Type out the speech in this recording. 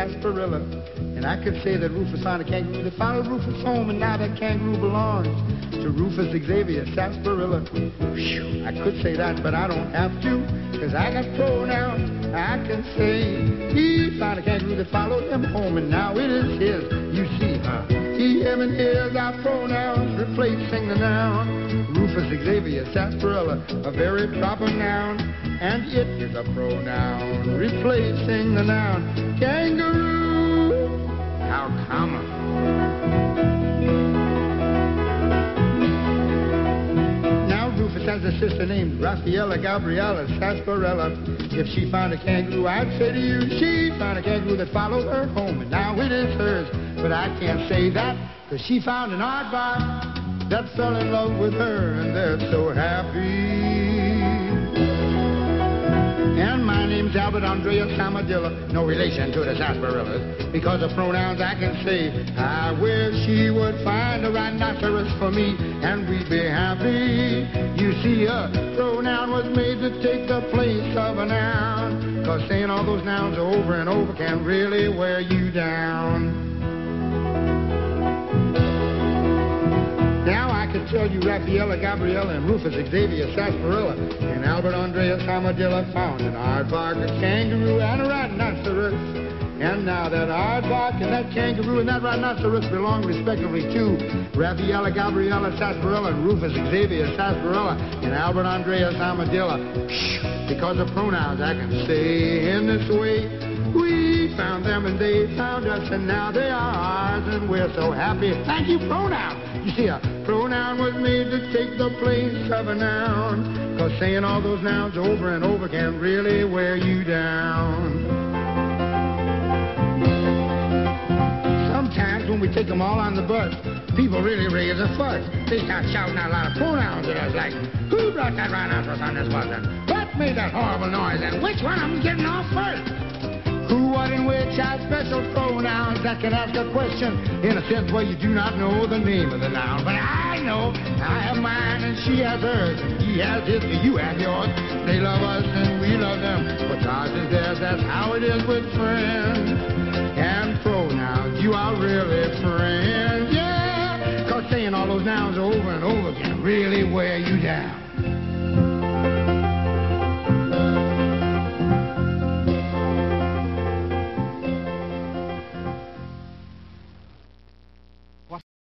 sarsaparilla. And I could say that Rufus found a kangaroo that followed Rufus home, and now that kangaroo belongs to Rufus Xavier Sarsaparilla. Whew, I could say that, but I don't have to, because I got pronouns. I can say he found a kangaroo that followed him home, and now it is his. You see, he, him, and his are pronouns replacing the noun. Rufus Xavier Sarsaparilla, a very proper noun, and it is a pronoun replacing the noun kangaroo. How common. Now Rufus has a sister named Raffaella Gabriella Sarsaparilla. If she found a kangaroo, I'd say to you, she found a kangaroo that followed her home, and now it is hers. But I can't say that, because she found an aardvark that fell in love with her, and they're so happy. And my name's Albert Andreas Amadilla, no relation to the sarsaparillas. Because of pronouns I can say, I wish she would find a rhinoceros for me, and we'd be happy. You see, a pronoun was made to take the place of a noun, because saying all those nouns over and over can really wear you down. Now I could tell you Raffaella Gabriella and Rufus Xavier Sarsaparilla and Albert Andreas Amadilla found an aardvark, a kangaroo, and a rhinoceros. And now that aardvark and that kangaroo and that rhinoceros belong respectively to Raffaella Gabriella Sarsaparilla and Rufus Xavier Sarsaparilla and Albert Andreas Amadilla. Because of pronouns I can say in this way, we found them and they found us, and now they are ours, and we're so happy. Thank you, pronoun. You see, a pronoun was made to take the place of a noun, because saying all those nouns over and over can really wear you down. Sometimes when we take them all on the bus, people really raise a fuss. They start shouting out a lot of pronouns at us, like, who brought that rhinoceros on this bus, and what made that horrible noise, and which one of them getting off first? Who, what, and which are special pronouns that can ask a question in a sense where you do not know the name of the noun. But I know, I have mine and she has hers, and he has his and you have yours. They love us and we love them, but ours is theirs. That's how it is with friends and pronouns. You are really friends, yeah, 'cause saying all those nouns over and over can really wear you down.